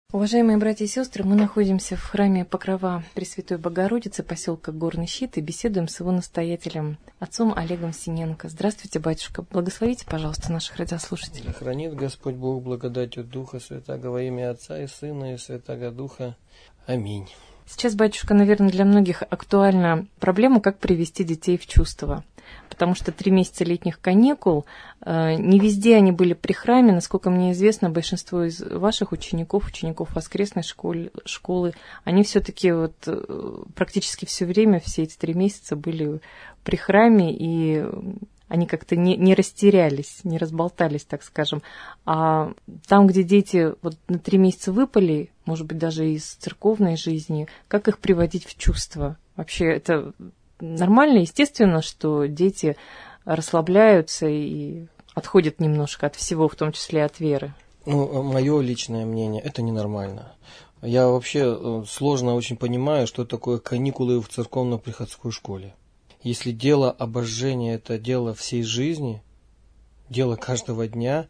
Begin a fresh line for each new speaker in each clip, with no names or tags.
Уважаемые братья и сестры, мы находимся в храме Покрова Пресвятой Богородицы, поселка Горный Щит, и беседуем с его настоятелем, отцом Олегом Синенко. Здравствуйте, батюшка. Благословите, пожалуйста, наших радиослушателей.
Да хранит Господь Бог благодатью Духа Святаго во имя Отца и Сына и Святаго Духа. Аминь.
Сейчас, батюшка, наверное, для многих актуальна проблема, как привести детей в чувство. Потому что 3 месяца летних каникул, не везде они были при храме. Насколько мне известно, большинство из ваших учеников воскресной школы, они все-таки практически все время, все эти 3 месяца были при храме, и они как-то не растерялись, не разболтались, так скажем. А там, где дети на 3 месяца выпали, может быть, даже из церковной жизни, как их приводить в чувство? Вообще, это нормально, естественно, что дети расслабляются и отходят немножко от всего, в том числе от веры.
Мое личное мнение, это ненормально. Я вообще сложно очень понимаю, что такое каникулы в церковно-приходской школе. Если дело обожжения – это дело всей жизни, дело каждого дня,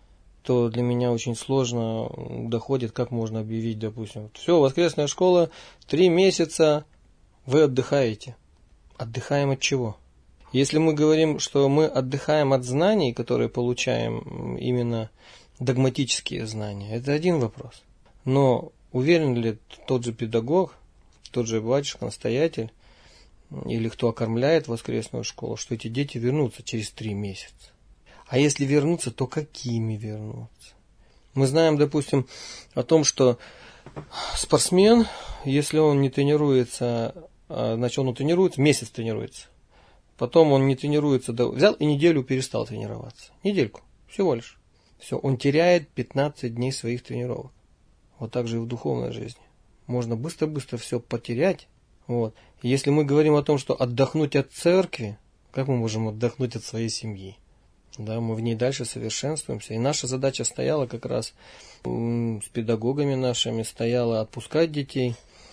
то для меня очень сложно доходит, как можно объявить, допустим, все, воскресная школа, 3 месяца вы отдыхаете. Отдыхаем от чего? Если мы говорим, что мы отдыхаем от знаний, которые получаем, именно догматические знания, это один вопрос. Но уверен ли тот же педагог, тот же батюшка-настоятель, или кто окормляет воскресную школу, что эти дети вернутся через 3 месяца? А если вернутся, то какими вернутся? Мы знаем, допустим, о том, что спортсмен, если он не тренируется, значит, он тренируется, месяц тренируется. Потом он не тренируется, взял и неделю перестал тренироваться. Недельку, всего лишь. Все, он теряет 15 дней своих тренировок. Вот так же и в духовной жизни. Можно быстро-быстро все потерять. И если мы говорим о том, что отдохнуть от церкви, как мы можем отдохнуть от своей семьи? Да, мы в ней дальше совершенствуемся. И наша задача стояла как раз с педагогами нашими, стояла отпускать детей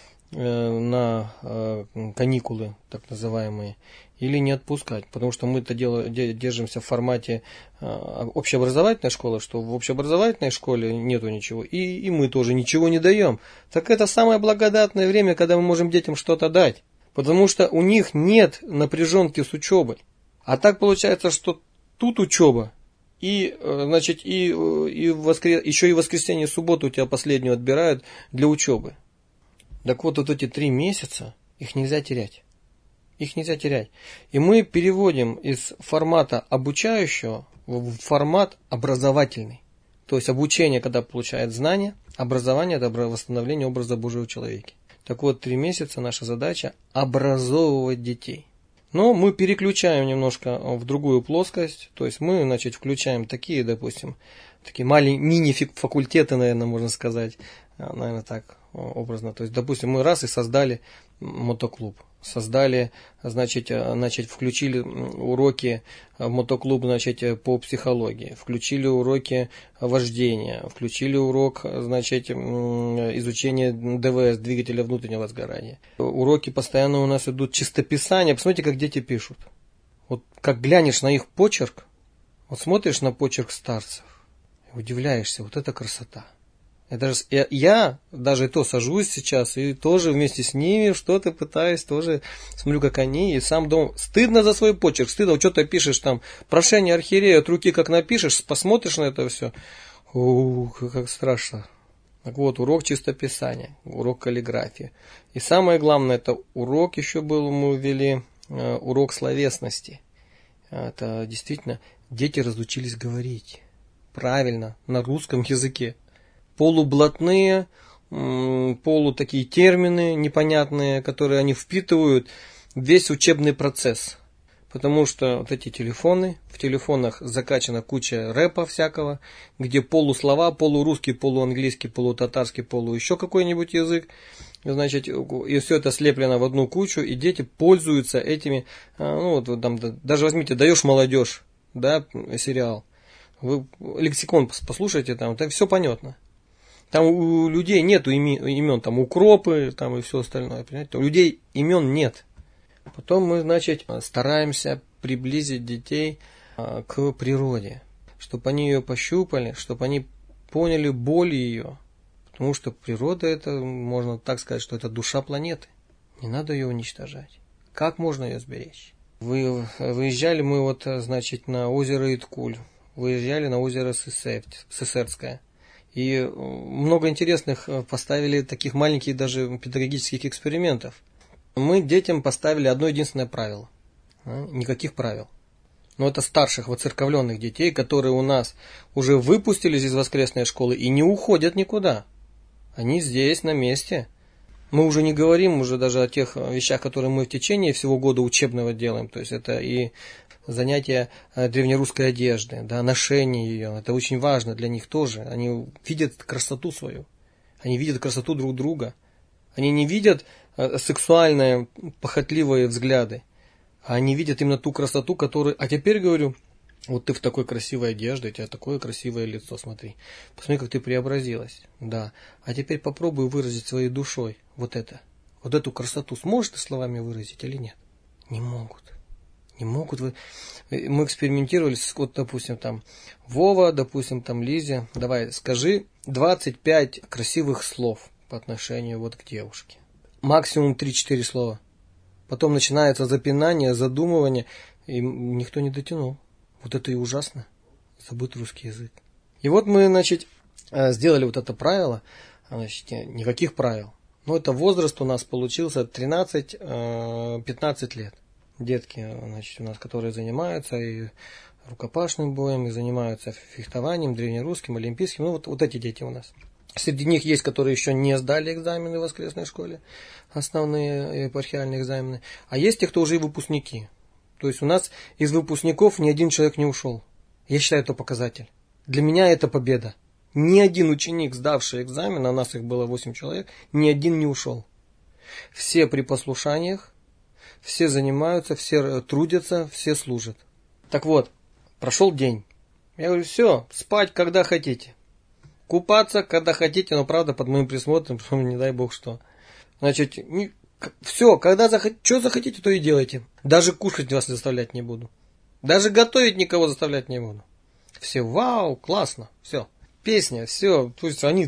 на каникулы, так называемые, или не отпускать. Потому что мы это дело держимся в формате общеобразовательной школы, что в общеобразовательной школе нету ничего, и мы тоже ничего не даем. Так это самое благодатное время, когда мы можем детям что-то дать. Потому что у них нет напряженки с учебой. А так получается, что тут учеба, и, значит, еще и воскресенье и субботу у тебя последнюю отбирают для учебы. Так вот эти 3 месяца, их нельзя терять. Их нельзя терять. И мы переводим из формата обучающего в формат образовательный. То есть обучение, когда получает знания, образование – это восстановление образа Божьего в человеке. Так вот, 3 месяца наша задача – образовывать детей. Но мы переключаем немножко в другую плоскость. То есть мы, значит, включаем такие, допустим, такие мини-факультеты, наверное, можно сказать. Наверное, так образно. То есть, допустим, мы раз и создали мотоклуб. Создали, значит, включили уроки в мотоклуб, значит, по психологии, включили уроки вождения, включили урок, значит, изучения ДВС, двигателя внутреннего сгорания. Уроки постоянно у нас идут чистописания. Посмотрите, как дети пишут. Вот как глянешь на их почерк, вот смотришь на почерк старцев, удивляешься, вот это красота. Я даже то сажусь сейчас и тоже вместе с ними что-то пытаюсь, тоже смотрю, как они, и сам дома. Стыдно за свой почерк, стыдно, вот что-то пишешь там, прошение архиерея от руки как напишешь, посмотришь на это все, как страшно. Так вот, урок чистописания, урок каллиграфии. И самое главное, это урок еще был, мы ввели, урок словесности. Это действительно, дети разучились говорить правильно, на русском языке. Полублатные, такие термины непонятные, которые они впитывают в весь учебный процесс. Потому что вот эти телефоны, в телефонах закачана куча рэпа всякого, где полуслова, полурусский, полуанглийский, полутатарский, полу еще какой-нибудь язык. Значит, и все это слеплено в одну кучу, и дети пользуются этими, даже возьмите, даешь молодежь, да, сериал. Вы лексикон послушайте, там все понятно. Там у людей нету имен, там укропы, там и все остальное, понимаете? У людей имен нет. Потом мы, значит, стараемся приблизить детей к природе, чтобы они ее пощупали, чтобы они поняли боль ее. Потому что природа это, можно так сказать, что это душа планеты. Не надо ее уничтожать. Как можно ее сберечь? Выезжали мы вот, значит, на озеро Иткуль, выезжали на озеро Сысердское. И много интересных поставили таких маленьких даже педагогических экспериментов. Мы детям поставили одно единственное правило. Никаких правил. Но это старших воцерковленных детей, которые у нас уже выпустились из воскресной школы и не уходят никуда. Они здесь, на месте. Мы уже не говорим уже даже о тех вещах, которые мы в течение всего года учебного делаем. То есть это и занятия древнерусской одежды, да, ношение ее. Это очень важно для них тоже. Они видят красоту свою. Они видят красоту друг друга. Они не видят сексуальные, похотливые взгляды. А они видят именно ту красоту, которую... А теперь говорю, вот ты в такой красивой одежде, у тебя такое красивое лицо, смотри. Посмотри, как ты преобразилась. Да. А теперь попробуй выразить своей душой вот это. Вот эту красоту. Сможешь ты словами выразить или нет? Не могут. Не могут. Мы экспериментировали, вот, допустим, там, Вова, допустим, там, Лизе. Давай, скажи 25 красивых слов по отношению вот к девушке. Максимум 3-4 слова. Потом начинается запинание, задумывание, и никто не дотянул. Вот это и ужасно. Забыт русский язык. И вот мы, значит, сделали вот это правило. Значит, никаких правил. Но это возраст у нас получился 13-15 лет. Детки, значит, у нас, которые занимаются и рукопашным боем, и занимаются фехтованием, древнерусским, олимпийским. Ну, вот эти дети у нас. Среди них есть, которые еще не сдали экзамены в воскресной школе, основные епархиальные экзамены. А есть те, кто уже и выпускники. То есть у нас из выпускников ни один человек не ушел. Я считаю, это показатель. Для меня это победа. Ни один ученик, сдавший экзамен, а нас их было 8 человек, ни один не ушел. Все при послушаниях, все занимаются, все трудятся, все служат. Так вот, прошел день. Я говорю, все, спать когда хотите. Купаться, когда хотите, но правда под моим присмотром, не дай бог что. Значит, все, когда что захотите, то и делайте. Даже кушать вас заставлять не буду. Даже готовить никого заставлять не буду. Все, вау, классно, все. Песня, все. То есть они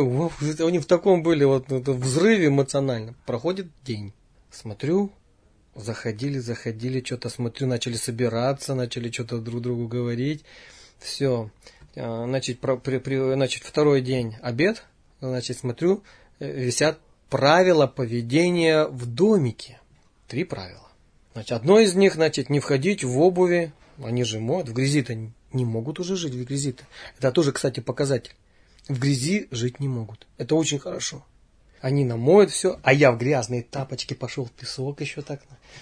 в таком были вот взрыве эмоциональном. Проходит день. Смотрю, заходили, что-то смотрю, начали собираться, начали что-то друг другу говорить. Все. Значит, второй день обед, значит, смотрю, висят правила поведения в домике. 3 правила. Значит, одно из них, значит, не входить в обуви, они же моют, в грязи-то не могут уже жить, в грязи-то. Это тоже, кстати, показатель. В грязи жить не могут. Это очень хорошо. Они намоют все, а я в грязные тапочки пошел в песок еще так.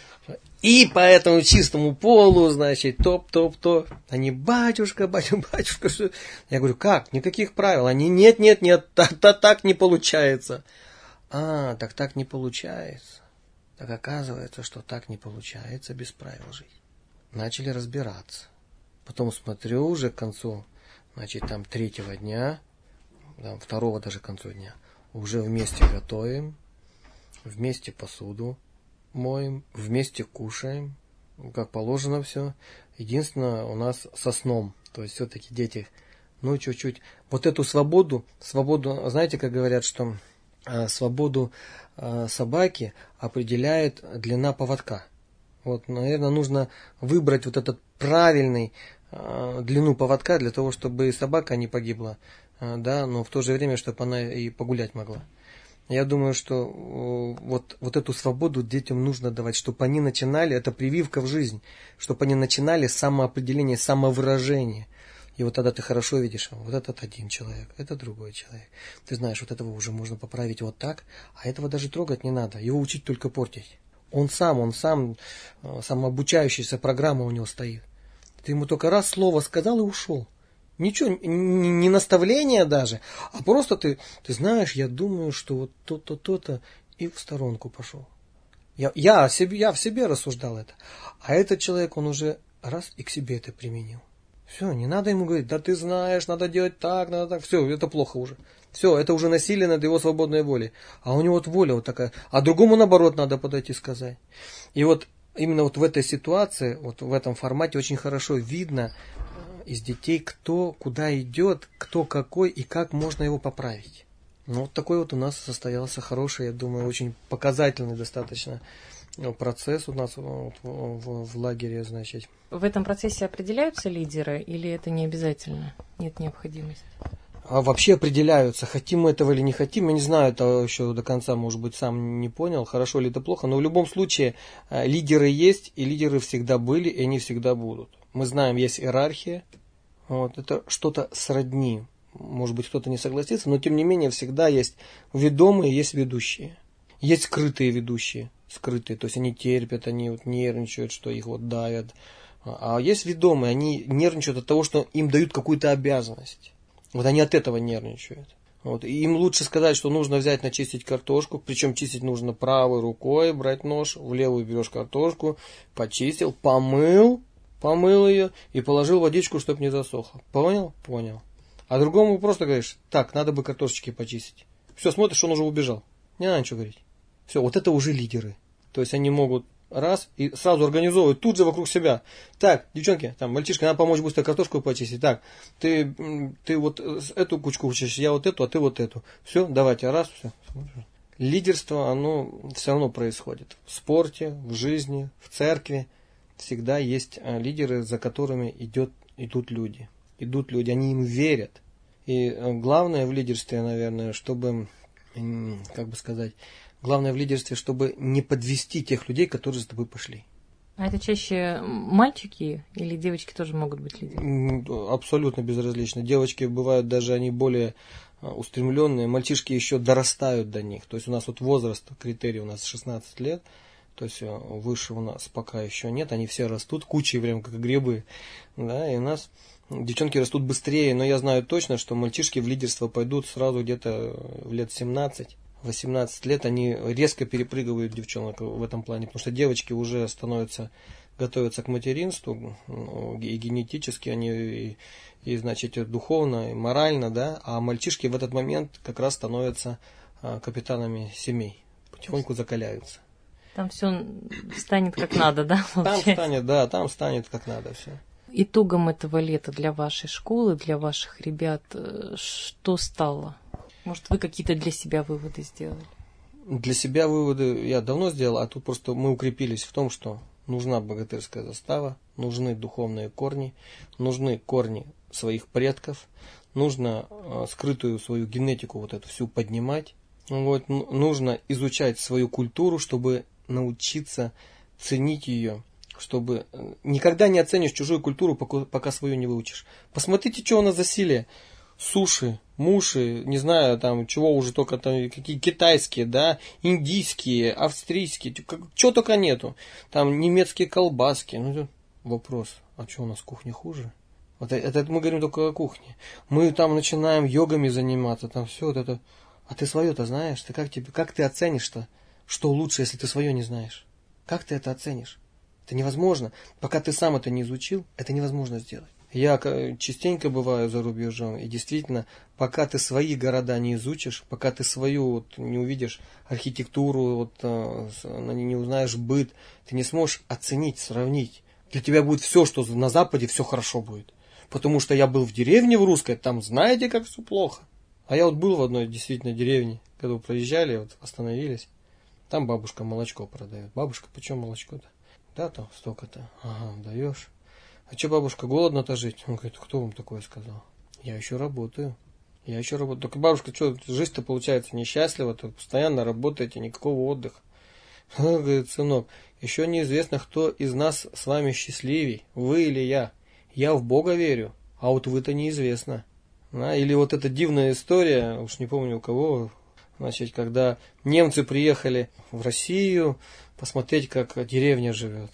И по этому чистому полу, значит, топ. Они, батюшка. Что? Я говорю, как? Никаких правил. Они, нет, так не получается. Так не получается. Так оказывается, что так не получается без правил жить. Начали разбираться. Потом смотрю уже к концу, значит, там 3-го дня, там 2-го даже к концу дня, уже вместе готовим, вместе посуду моем, вместе кушаем, как положено все. Единственное, у нас со сном. То есть все-таки дети, чуть-чуть. Вот эту свободу, знаете, как говорят, что свободу собаки определяет длина поводка. Вот, наверное, нужно выбрать вот этот правильный длину поводка для того, чтобы собака не погибла, да, но в то же время, чтобы она и погулять могла. Я думаю, что вот эту свободу детям нужно давать, чтобы они начинали, это прививка в жизнь, чтобы они начинали с самоопределения, самовыражения. И вот тогда ты хорошо видишь, вот этот один человек, это другой человек. Ты знаешь, вот этого уже можно поправить вот так, а этого даже трогать не надо, его учить только портить. Он сам самообучающаяся программа у него стоит. Ты ему только раз слово сказал и ушел. Ничего, не наставление даже, а просто ты знаешь, я думаю, что вот то-то, то-то, и в сторонку пошел. Я в себе рассуждал это. А этот человек, он уже раз и к себе это применил. Все, не надо ему говорить, да ты знаешь, надо делать так, надо так. Все, это плохо уже. Все, это уже насилие над его свободной волей. А у него вот воля вот такая. А другому, наоборот, надо подойти и сказать. И вот именно вот в этой ситуации, вот в этом формате очень хорошо видно из детей, кто куда идет, кто какой и как можно его поправить. Ну, вот такой вот у нас состоялся хороший, я думаю, очень показательный достаточно процесс у нас в лагере, значит.
В этом процессе определяются лидеры или это не обязательно? Нет необходимости?
А вообще определяются, хотим мы этого или не хотим. Я не знаю, это еще до конца, может быть, сам не понял, хорошо ли это плохо. Но в любом случае лидеры есть, и лидеры всегда были, и они всегда будут. Мы знаем, есть иерархия. Вот, это что-то сродни. Может быть, кто-то не согласится, но тем не менее всегда есть ведомые, есть ведущие. Есть скрытые ведущие, скрытые, то есть они терпят, они вот нервничают, что их вот давят. А есть ведомые, они нервничают от того, что им дают какую-то обязанность. Вот они от этого нервничают. Вот. И им лучше сказать, что нужно взять начистить картошку, причем чистить нужно правой рукой, брать нож, в левую берешь картошку, почистил, помыл ее и положил водичку, чтобы не засохло. Понял? Понял. А другому просто говоришь, так, надо бы картошечки почистить. Все, смотришь, он уже убежал. Не надо ничего говорить. Все, вот это уже лидеры. То есть они могут раз и сразу организовывать тут же вокруг себя. Так, девчонки, там, мальчишка, надо помочь быстро картошку почистить. Так, ты вот эту кучку учишь, я вот эту, а ты вот эту. Все, давайте, раз, все. Лидерство, оно все равно происходит. В спорте, в жизни, в церкви. Всегда есть лидеры, за которыми идут люди. Идут люди, они им верят. И главное в лидерстве, наверное, чтобы, как бы сказать, главное в лидерстве, чтобы не подвести тех людей, которые за тобой пошли.
А это чаще мальчики или девочки тоже могут быть лидерами?
Абсолютно безразлично. Девочки бывают даже, они более устремленные, мальчишки еще дорастают до них. То есть у нас вот возраст, критерий у нас 16 лет, то есть выше у нас пока еще нет, они все растут кучей прям как грибы. Да, и у нас девчонки растут быстрее, но я знаю точно, что мальчишки в лидерство пойдут сразу где-то в лет 17. 18 лет они резко перепрыгивают девчонок в этом плане, потому что девочки уже готовятся к материнству, и генетически они, и значит, духовно, и морально, да, а мальчишки в этот момент как раз становятся капитанами семей, потихоньку закаляются.
Там все станет как надо, да?
Там станет как надо все.
Итогом этого лета для вашей школы, для ваших ребят, что стало? Может, вы какие-то для себя выводы сделали?
Для себя выводы я давно сделал, а тут просто мы укрепились в том, что нужна богатырская застава, нужны духовные корни, нужны корни своих предков, нужно скрытую свою генетику вот эту всю поднимать, вот, нужно изучать свою культуру, чтобы научиться ценить ее, чтобы никогда не оценишь чужую культуру, пока свою не выучишь. Посмотрите, что у нас засилие. Суши, муши, не знаю, там, чего уже только там, какие китайские, да, индийские, австрийские, чего только нету. Там немецкие колбаски. Ну, вопрос, а что у нас кухня хуже? Вот это мы говорим только о кухне. Мы там начинаем йогами заниматься, там все вот это. А ты свое-то знаешь? Как ты оценишь-то, что лучше, если ты свое не знаешь? Как ты это оценишь? Это невозможно. Пока ты сам это не изучил, это невозможно сделать. Я частенько бываю за рубежом, и действительно, пока ты свои города не изучишь, пока ты свою вот, не увидишь архитектуру, не узнаешь быт, ты не сможешь оценить, сравнить. Для тебя будет все, что на Западе, все хорошо будет. Потому что я был в деревне в русской, там знаете, как все плохо. А я вот был в одной действительно деревне, когда проезжали, вот остановились, там бабушка молочко продает. Бабушка, почем молочко-то? Да, там столько-то. Ага, даешь. А что, бабушка, голодно-то жить? Он говорит, кто вам такое сказал? Я еще работаю. Только, бабушка, что, жизнь-то получается несчастлива, то постоянно работаете, никакого отдыха. Он говорит, сынок, еще неизвестно, кто из нас с вами счастливей, вы или я. Я в Бога верю, а вот вы-то неизвестно. Или вот эта дивная история, уж не помню у кого, значит, когда немцы приехали в Россию посмотреть, как деревня живет.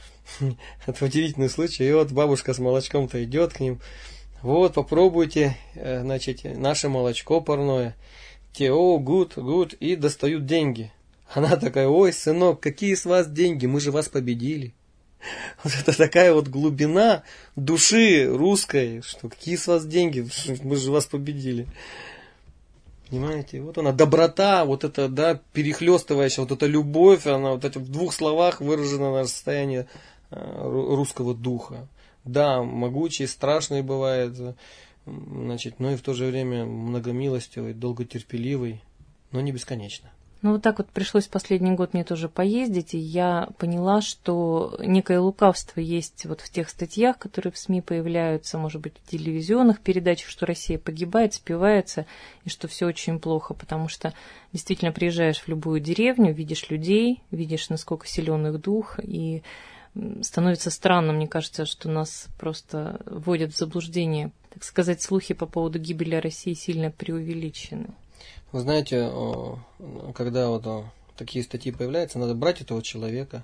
Это удивительный случай. И вот бабушка с молочком-то идет к ним. Вот, попробуйте, значит, наше молочко парное. Те, good, и достают деньги. Она такая, ой, сынок, какие с вас деньги, мы же вас победили. Вот это такая вот глубина души русской, что какие с вас деньги, мы же вас победили. Понимаете, вот она, доброта, вот это, да, перехлестывающая, вот эта любовь, она вот это в двух словах выражена на состоянии русского духа. Да, могучий, страшный бывает, значит, но и в то же время многомилостивый, долготерпеливый, но не бесконечно.
Ну, вот так вот пришлось последний год мне тоже поездить, и я поняла, что некое лукавство есть вот в тех статьях, которые в СМИ появляются, может быть, в телевизионных передачах, что Россия погибает, спивается, и что все очень плохо, потому что действительно приезжаешь в любую деревню, видишь людей, видишь, насколько силен их дух, и становится странно, мне кажется, что нас просто вводят в заблуждение. Так сказать, слухи по поводу гибели России сильно преувеличены.
Вы знаете, когда вот такие статьи появляются, надо брать этого человека,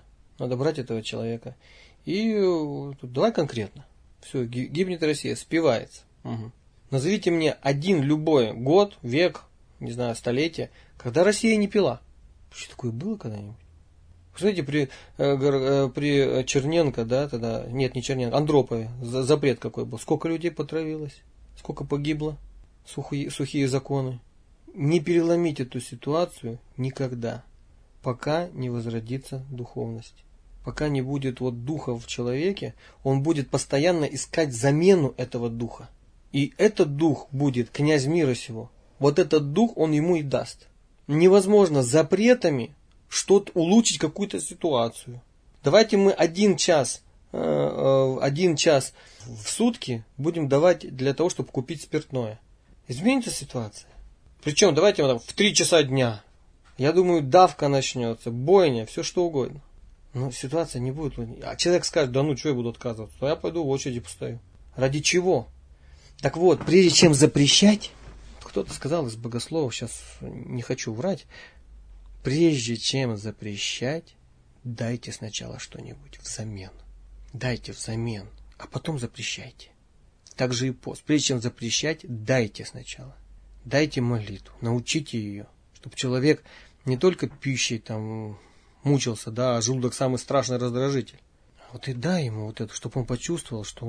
и давай конкретно. Все, гибнет Россия, спивается. Угу. Назовите мне один любой год, век, не знаю, столетие, когда Россия не пила. Что такое было когда-нибудь? Посмотрите, при Черненко, да, тогда, нет, не Черненко, Андропове, запрет какой был. Сколько людей потравилось, сколько погибло, сухие законы. Не переломить эту ситуацию никогда, пока не возродится духовность. Пока не будет вот духа в человеке, он будет постоянно искать замену этого духа. И этот дух будет князь мира сего. Вот этот дух он ему и даст. Невозможно запретами что-то улучшить какую-то ситуацию. Давайте мы 1 час в сутки будем давать для того, чтобы купить спиртное. Изменится ситуация. Причем, давайте в 3 часа дня. Я думаю, давка начнется, бойня, все что угодно. Но ситуация не будет. А человек скажет, да ну, что я буду отказываться? То я пойду в очереди постою. Ради чего? Так вот, прежде чем запрещать, кто-то сказал из богословов, сейчас не хочу врать, прежде чем запрещать, дайте сначала что-нибудь взамен. Дайте взамен, а потом запрещайте. Так же и пост. Прежде чем запрещать, дайте сначала. Дайте молитву, научите ее, чтобы человек не только пищей там мучился, да, а желудок самый страшный раздражитель. Вот и дай ему вот это, чтобы он почувствовал, что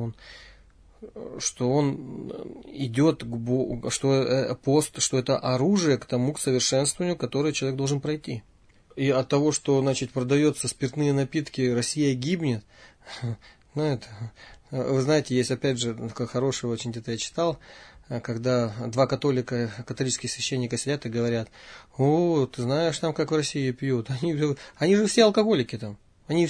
он идет к Богу, что пост, что это оружие к тому, к совершенствованию, которое человек должен пройти. И от того, что, значит, продается спиртные напитки, Россия гибнет, ну это, вы знаете, есть опять же, как хороший очень где-то я читал, когда 2 католических священника сидят и говорят, о, ты знаешь там, как в России пьют, они же все алкоголики там, они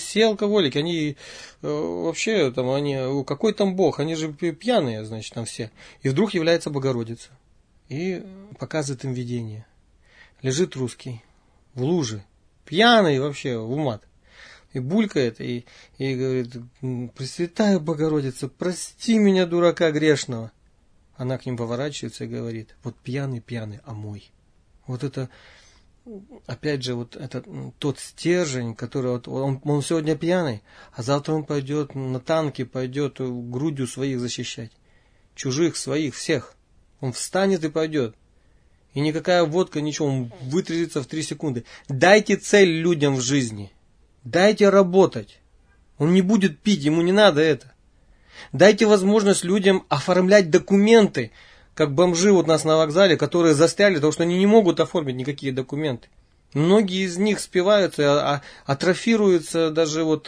вообще там, какой там Бог, они же пьяные, значит, там все. И вдруг является Богородица и показывает им видение. Лежит русский в луже, пьяный вообще, в умат. И булькает, и говорит, Пресвятая Богородица, прости меня, дурака грешного. Она к ним поворачивается и говорит, вот пьяный, омой. Вот это, опять же, вот это тот стержень, который вот, он сегодня пьяный, а завтра он пойдет на танки, пойдет грудью своих защищать. Чужих, своих, всех. Он встанет и пойдет. И никакая водка, ничего, он вытрезвится в 3 секунды. Дайте цель людям в жизни. Дайте работать. Он не будет пить, ему не надо это. Дайте возможность людям оформлять документы, как бомжи вот у нас на вокзале, которые застряли, потому что они не могут оформить никакие документы. Многие из них спиваются, атрофируются, даже вот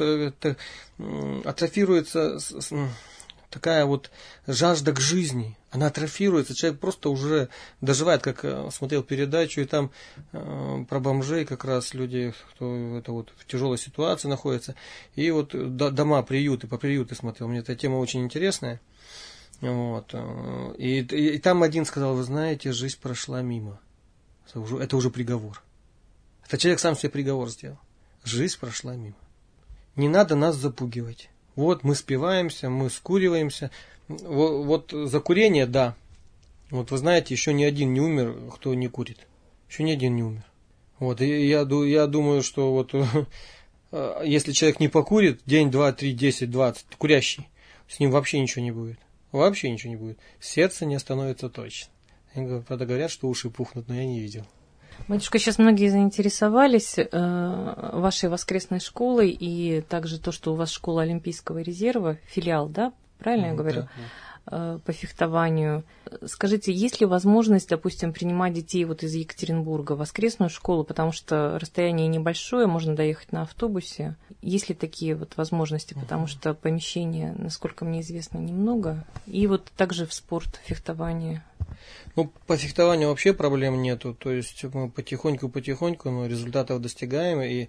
атрофируется такая вот жажда к жизни. Она атрофируется, человек просто уже доживает, как смотрел передачу, и там про бомжей как раз люди, кто это вот в тяжелой ситуации находится, и вот дома, приюты, по приюты смотрел, мне эта тема очень интересная. Вот. И там один сказал, вы знаете, жизнь прошла мимо. Это уже приговор. Это человек сам себе приговор сделал. Жизнь прошла мимо. Не надо нас запугивать. Вот мы спиваемся, мы скуриваемся. Вот за курение, да. Вот вы знаете, еще ни один не умер, кто не курит. Еще ни один не умер. Вот, и я думаю, что вот если человек не покурит, день, 2, 3, 10, 20, курящий, с ним вообще ничего не будет. Вообще ничего не будет. Сердце не остановится точно. Правда, говорят, что уши пухнут, но я не видел.
Батюшка, сейчас многие заинтересовались вашей воскресной школой и также то, что у вас школа Олимпийского резерва, филиал, да? Правильно я говорю?
Да.
по фехтованию. Скажите, есть ли возможность, допустим, принимать детей вот из Екатеринбурга в воскресную школу, потому что расстояние небольшое, можно доехать на автобусе? Есть ли такие вот возможности, потому что помещения, насколько мне известно, немного, и вот также в спорт, фехтование?
Ну, по фехтованию вообще проблем нету, то есть мы потихоньку, но результатов достигаем, и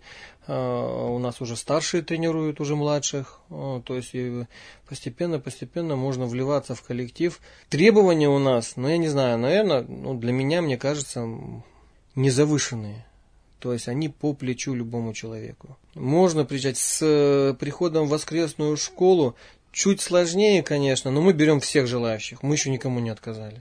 у нас уже старшие тренируют уже младших, то есть и постепенно можно вливаться в коллектив. Требования у нас, ну я не знаю, наверное, для меня, мне кажется, незавышенные. То есть они по плечу любому человеку. Можно приезжать с приходом в воскресную школу, чуть сложнее, конечно, но мы берем всех желающих, мы еще никому не отказали.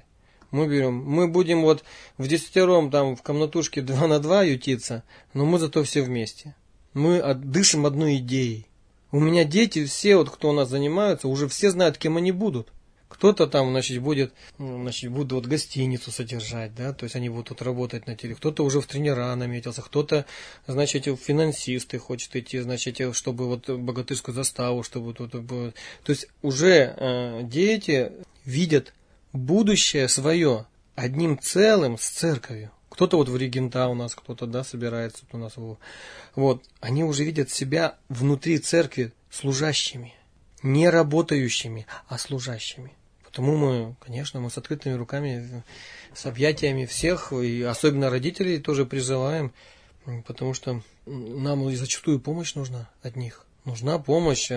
Мы будем вот в 10 там в комнатушке 2 на 2 ютиться, но мы зато все вместе. Мы дышим одной идеей. У меня дети, все, вот, кто у нас занимаются, уже все знают, кем они будут. Кто-то там, будут вот гостиницу содержать, да, то есть они будут тут работать на теле. Кто-то уже в тренера наметился, кто-то, в финансисты хочет идти, чтобы вот богатырскую заставу, чтобы тут было. То есть уже дети видят будущее свое одним целым с церковью. Кто-то вот в регента у нас, кто-то, да, собирается у нас. Вот. Они уже видят себя внутри церкви служащими. Не работающими, а служащими. Потому мы с открытыми руками, с объятиями всех, и особенно родителей тоже призываем, потому что нам зачастую помощь нужна от них. Нужна помощь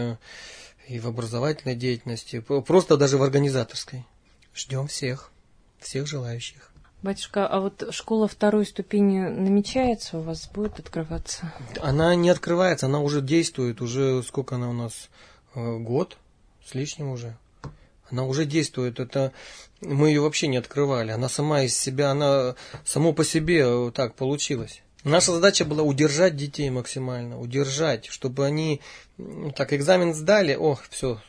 и в образовательной деятельности, просто даже в организаторской. Ждем всех желающих.
Батюшка, а вот школа 2 ступени намечается у вас, будет открываться?
Она не открывается, она уже действует, уже сколько она у нас, год с лишним уже. Она уже действует, это мы ее вообще не открывали, она сама из себя, она само по себе так получилась. Наша задача была удержать детей максимально, удержать, чтобы они экзамен сдали, все.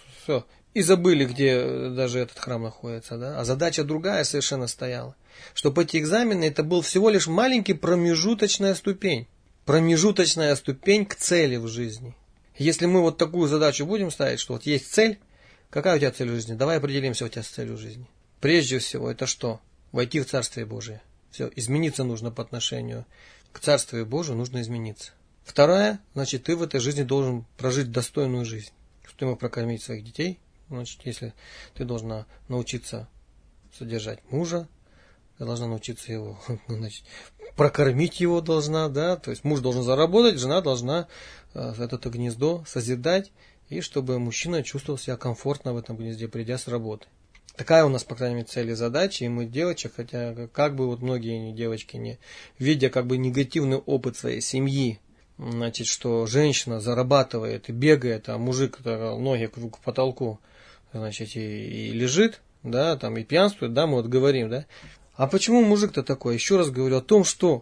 И забыли, где даже этот храм находится, да? А задача другая совершенно стояла. Чтобы эти экзамены, это был всего лишь маленький промежуточная ступень. Промежуточная ступень к цели в жизни. Если мы вот такую задачу будем ставить, что вот есть цель, какая у тебя цель в жизни? Давай определимся у тебя с целью жизни. Прежде всего, это что? Войти в Царствие Божие. Все, измениться нужно по отношению к Царствию Божию, нужно измениться. Вторая, ты в этой жизни должен прожить достойную жизнь. Что ты мог прокормить своих детей. Если ты должна научиться содержать мужа, ты должна научиться его, прокормить его должна, да, то есть муж должен заработать, жена должна это гнездо созидать, и чтобы мужчина чувствовал себя комфортно в этом гнезде, придя с работы. Такая у нас, по крайней мере, цель и задача, и мы девочек, хотя многие девочки, не видя негативный опыт своей семьи, что женщина зарабатывает и бегает, а мужик ноги к потолку, и лежит, да, и пьянствует, да, мы говорим, да. А почему мужик-то такой? Еще раз говорю о том, что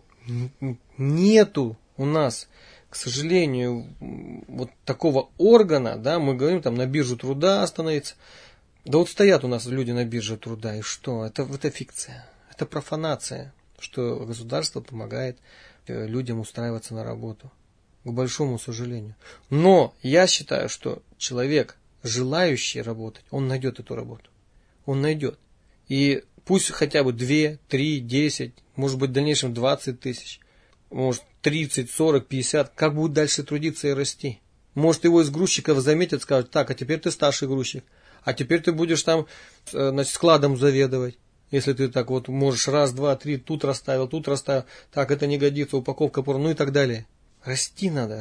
нету у нас, к сожалению, вот такого органа, да, мы говорим на биржу труда остановиться. Да вот стоят у нас люди на бирже труда, и что? Это фикция, это профанация, что государство помогает людям устраиваться на работу. К большому сожалению. Но я считаю, что человек, желающий работать, он найдет эту работу. Он найдет. И пусть хотя бы 2, 3, 10, может быть в дальнейшем 20 тысяч, может 30, 40, 50, как будет дальше трудиться и расти. Может его из грузчиков заметят, скажут, так, а теперь ты старший грузчик, а теперь ты будешь складом заведовать. Если ты так вот можешь раз, два, три, тут расставил, так, это не годится, упаковка порно, и так далее. Расти надо.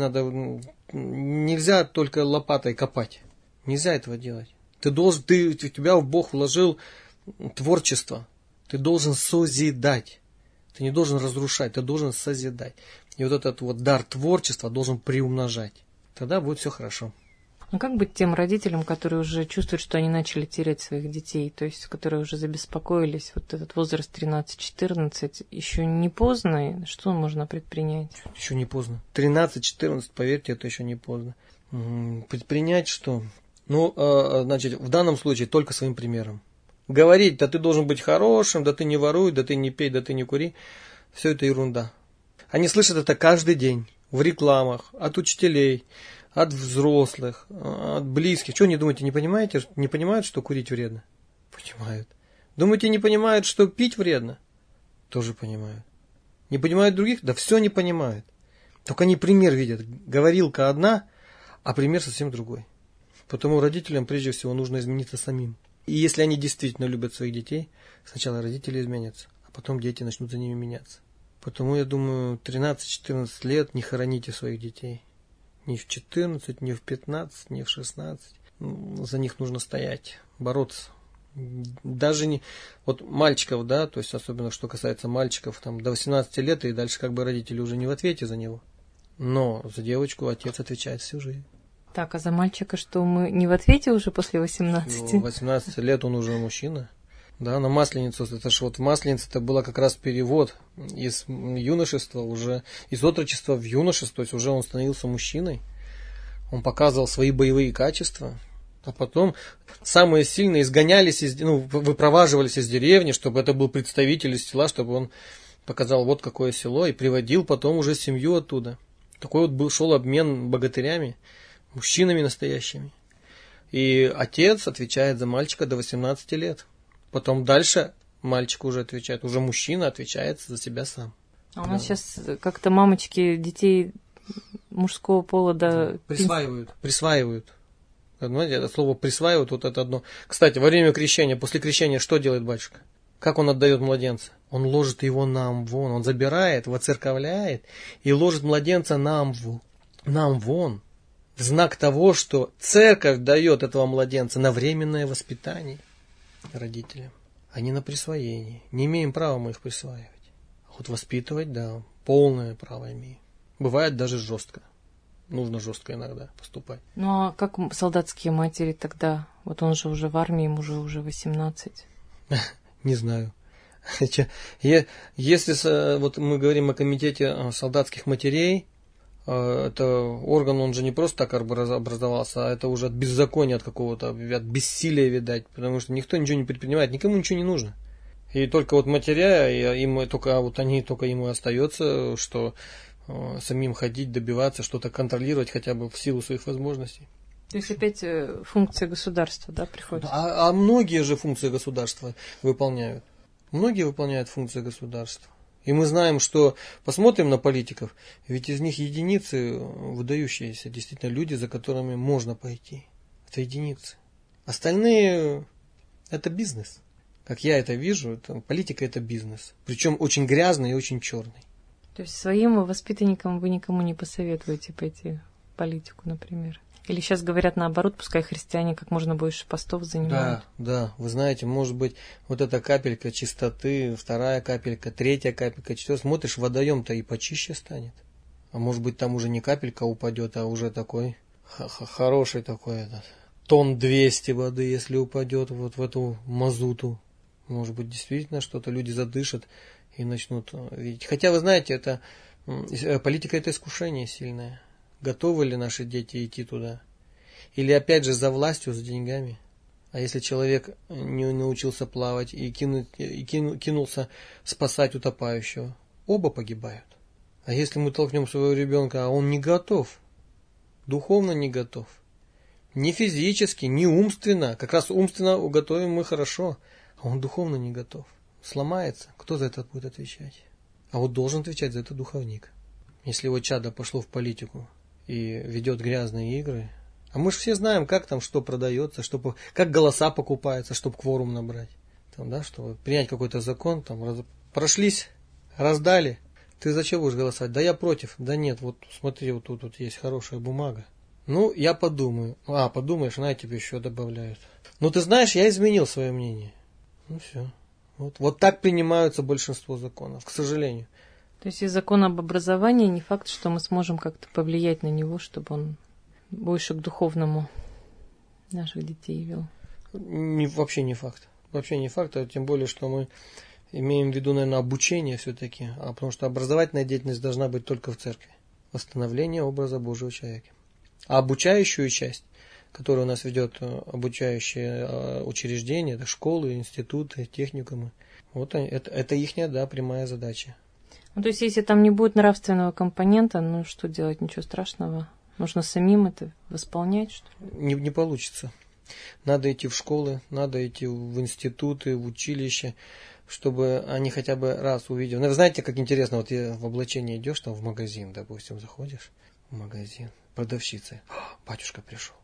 Нельзя только лопатой копать. Нельзя этого делать. У тебя Бог вложил творчество. Ты должен созидать. Ты не должен разрушать, ты должен созидать. И вот этот дар творчества должен приумножать. Тогда будет все хорошо.
А как быть тем родителям, которые уже чувствуют, что они начали терять своих детей, то есть которые уже забеспокоились, вот этот возраст 13-14, еще не поздно? Что можно предпринять?
Еще не поздно. 13-14, поверьте, это еще не поздно. Предпринять что? В данном случае только своим примером. Говорить, да ты должен быть хорошим, да ты не воруй, да ты не пей, да ты не кури. Все это ерунда. Они слышат это каждый день в рекламах, от учителей, от взрослых, от близких. Что не думаете, не понимаете? Не понимают, что курить вредно? Понимают. Думаете, не понимают, что пить вредно? Тоже понимают. Не понимают других? Да все не понимают. Только они пример видят. Говорилка одна, а пример совсем другой. Потому родителям прежде всего нужно измениться самим. И если они действительно любят своих детей, сначала родители изменятся, а потом дети начнут за ними меняться. Потому я думаю, 13-14 лет не хороните своих детей. Ни в 14, ни в 15, ни в 16. За них нужно стоять, бороться. Даже не... Вот мальчиков, да, то есть особенно что касается мальчиков, там до 18 лет и дальше как бы родители уже не в ответе за него. Но за девочку отец отвечает всю жизнь.
Так, а за мальчика что, мы не в ответе уже после 18?
18 лет он уже мужчина. Да, на Масленицу, это ж вот в Масленице это было как раз перевод из юношества уже, из отрочества в юношество, то есть уже он становился мужчиной. Он показывал свои боевые качества. А потом самые сильные изгонялись, выпроваживались из деревни, чтобы это был представитель из села, чтобы он показал вот какое село, и приводил потом уже семью оттуда. Такой вот шел обмен богатырями, мужчинами настоящими. И отец отвечает за мальчика до 18 лет. Потом дальше мальчик уже отвечает, уже мужчина отвечает за себя сам.
А у нас сейчас как-то мамочки детей мужского пола
Присваивают. Знаете, это слово присваивают, вот это одно. Кстати, во время крещения, после крещения что делает батюшка? Как он отдает младенца? Он ложит его на амвон, он забирает, воцерковляет и ложит младенца на амвон. В знак того, что церковь дает этого младенца на временное воспитание родителям, а не на присвоение. Не имеем права мы их присваивать. А вот воспитывать, да, полное право имеем. Бывает даже жестко. Нужно жестко иногда поступать.
Ну а как солдатские матери тогда? Вот он же уже в армии, ему уже 18.
Не знаю. Если вот мы говорим о комитете солдатских матерей, это орган, он же не просто так образовался, а это уже от беззакония, от какого-то, от бессилия, видать, потому что никто ничего не предпринимает, никому ничего не нужно. И только вот матеря, им только ему остается, что самим ходить, добиваться, что-то контролировать хотя бы в силу своих возможностей.
То есть опять функция государства, да, приходит?
А многие же функции государства выполняют. Многие выполняют функции государства. И мы знаем, что, посмотрим на политиков, ведь из них единицы выдающиеся, действительно люди, за которыми можно пойти. Это единицы. Остальные это бизнес. Как я это вижу, политика это бизнес. Причем очень грязный и очень черный.
То есть своим воспитанникам вы никому не посоветуете пойти в политику, например? Или сейчас говорят наоборот, пускай христиане как можно больше постов занимают?
Да, вы знаете, может быть, вот эта капелька чистоты, вторая капелька, третья капелька, четвертая, смотришь, водоем-то и почище станет. А может быть, там уже не капелька упадет, а уже такой хороший такой тонн 200 воды, если упадет вот в эту мазуту. Может быть, действительно что-то люди задышат и начнут видеть. Хотя, вы знаете, политика это искушение сильное. Готовы ли наши дети идти туда? Или опять же за властью, за деньгами? А если человек не научился плавать и кинулся спасать утопающего? Оба погибают. А если мы толкнем своего ребенка, а он не готов, духовно не готов, не физически, не умственно, как раз умственно готовим мы хорошо, а он духовно не готов, сломается, кто за это будет отвечать? А вот должен отвечать за это духовник. Если его чадо пошло в политику и ведет грязные игры, а мы же все знаем, как там что продается, как голоса покупаются, чтобы кворум набрать, там, да, чтобы принять какой-то закон, там, прошлись, раздали, ты зачем будешь голосовать? Да я против, да нет, вот смотри, вот тут есть хорошая бумага. Ну, я подумаю. Подумаешь, на тебе еще добавляют. Ну, ты знаешь, я изменил свое мнение. Ну, все. Вот так принимаются большинство законов, к сожалению.
То есть из закона об образовании не факт, что мы сможем как-то повлиять на него, чтобы он больше к духовному наших детей вел.
Вообще не факт. Вообще не факт, а тем более, что мы имеем в виду, наверное, обучение все-таки, потому что образовательная деятельность должна быть только в церкви. Восстановление образа Божьего человека. А обучающую часть, которую у нас ведет обучающие учреждения, это школы, институты, техникумы, вот это ихняя, да, прямая задача.
Ну, то есть, если там не будет нравственного компонента, ну, что делать, ничего страшного. Нужно самим это восполнять, что ли?
Не получится. Надо идти в школы, надо идти в институты, в училище, чтобы они хотя бы раз увидели. Ну, вы знаете, как интересно, вот в облачении идешь там в магазин, допустим, заходишь в магазин, продавщица, батюшка пришел.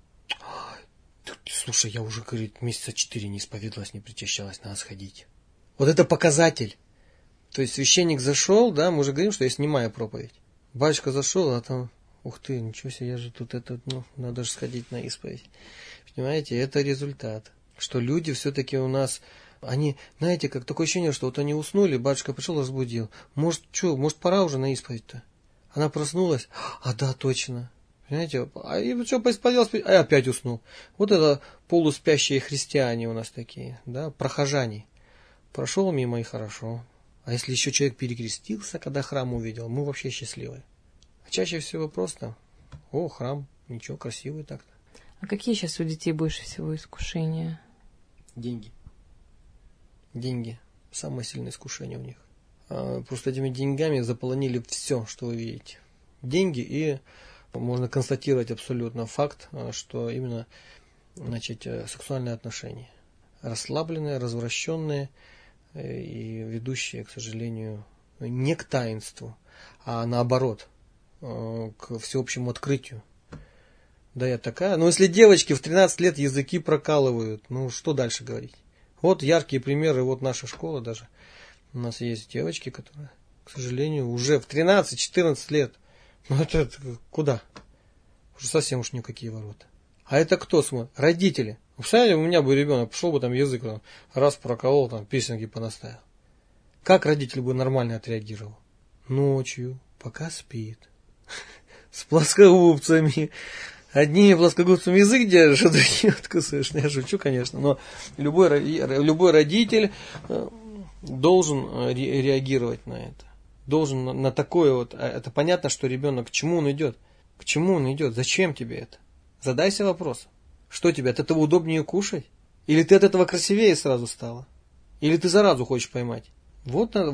Слушай, я уже, говорит, месяца 4 не исповедалась, не причащалась, надо сходить. Вот это показатель. То есть священник зашел, да, мы уже говорим, что я снимаю проповедь. Батюшка зашел, а там, ух ты, ничего себе, я же тут надо же сходить на исповедь. Понимаете, это результат. Что люди все-таки у нас, они, знаете, как такое ощущение, что вот они уснули, батюшка пришел, разбудил. Может, пора уже на исповедь-то? Она проснулась, да, точно. Понимаете, и что, поисповедалась, а опять уснул. Вот это полуспящие христиане у нас такие, да, прохожане. Прошел мимо и хорошо. А если еще человек перекрестился, когда храм увидел, мы вообще счастливы. А чаще всего просто, храм, ничего, красивый так-то.
А какие сейчас у детей больше всего искушения?
Деньги. Деньги. Самое сильное искушение у них. Просто этими деньгами заполонили все, что вы видите. Деньги, и можно констатировать абсолютно факт, что именно, значит, сексуальные отношения. Расслабленные, развращенные и ведущие, к сожалению, не к таинству, а наоборот, к всеобщему открытию. Да, я такая. Но если девочки в 13 лет языки прокалывают, что дальше говорить? Вот яркие примеры, вот наша школа даже. У нас есть девочки, которые, к сожалению, уже в 13-14 лет. Это куда? Уже совсем уж никакие ворота. А это кто смотрит? Родители. Представляете, у меня бы ребенок пошел бы там язык, раз проколол, там песенки понаставил. Как родитель бы нормально отреагировал? Ночью, пока спит. С плоскогубцами. Одними плоскогубцами язык держишь, а другими откусываешь. Я шучу, конечно, но любой родитель должен реагировать на это. Должен на такое вот. Это понятно, что ребенок, к чему он идет? К чему он идет? Зачем тебе это? Задайся вопросом. Что тебе, от этого удобнее кушать? Или ты от этого красивее сразу стала? Или ты заразу хочешь поймать? Вот надо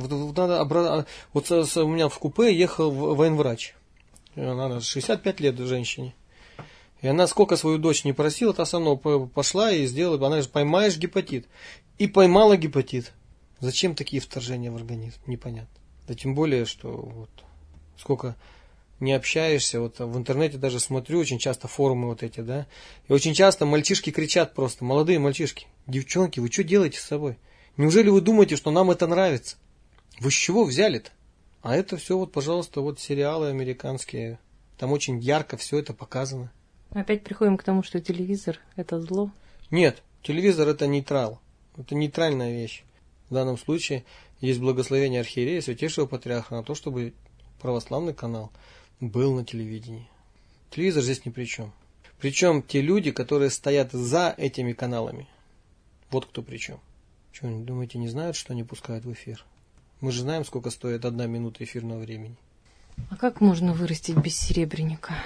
вот у меня в купе ехал военврач. Она 65 лет женщине. И она сколько свою дочь не просила, та сама пошла и сделала. Она же поймаешь гепатит. И поймала гепатит. Зачем такие вторжения в организм? Непонятно. Да тем более, что вот сколько не общаешься, вот в интернете даже смотрю, очень часто форумы вот эти, да, и очень часто мальчишки кричат просто, молодые мальчишки, девчонки, вы что делаете с собой? Неужели вы думаете, что нам это нравится? Вы с чего взяли-то? А это все вот, пожалуйста, вот сериалы американские, там очень ярко все это показано.
Опять приходим к тому, что телевизор – это зло?
Нет, телевизор – это нейтрал, это нейтральная вещь. В данном случае есть благословение архиерея, святейшего патриарха на то, чтобы православный канал был на телевидении. Телевизор здесь ни при чем. Причем те люди, которые стоят за этими каналами, вот кто при чем. Что, думаете, не знают, что они пускают в эфир? Мы же знаем, сколько стоит 1 минута эфирного времени.
А как можно вырастить бессеребренника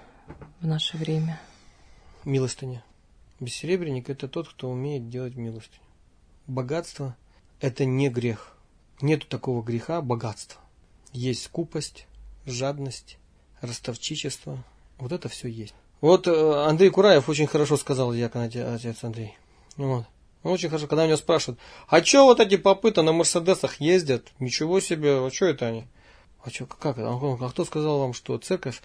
в наше время?
Милостыня. Бессеребренник – это тот, кто умеет делать милостыню. Богатство – это не грех. Нету такого греха богатства. Есть скупость, жадность, ростовчичество. Вот это все есть. Вот Андрей Кураев очень хорошо сказал, диакон отец Андрей. Вот. Он очень хорошо, когда меня спрашивают, а что вот эти попы-то на Мерседесах ездят? Ничего себе, а что это они? А что, как это? А кто сказал вам, что церковь,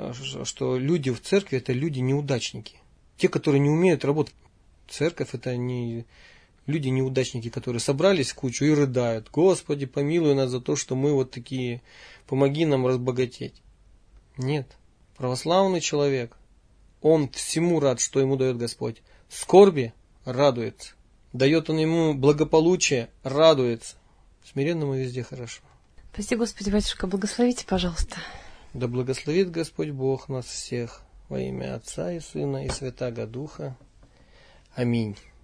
что люди в церкви это люди-неудачники? Те, которые не умеют работать. Церковь это не люди-неудачники, которые собрались в кучу и рыдают. Господи, помилуй нас за то, что мы вот такие, помоги нам разбогатеть. Нет. Православный человек, он всему рад, что ему дает Господь. Скорби радуется. Дает он ему благополучие, радуется. Смиренному везде хорошо.
Спасибо, Господи, батюшка, благословите, пожалуйста.
Да благословит Господь Бог нас всех во имя Отца и Сына и Святаго Духа. Аминь.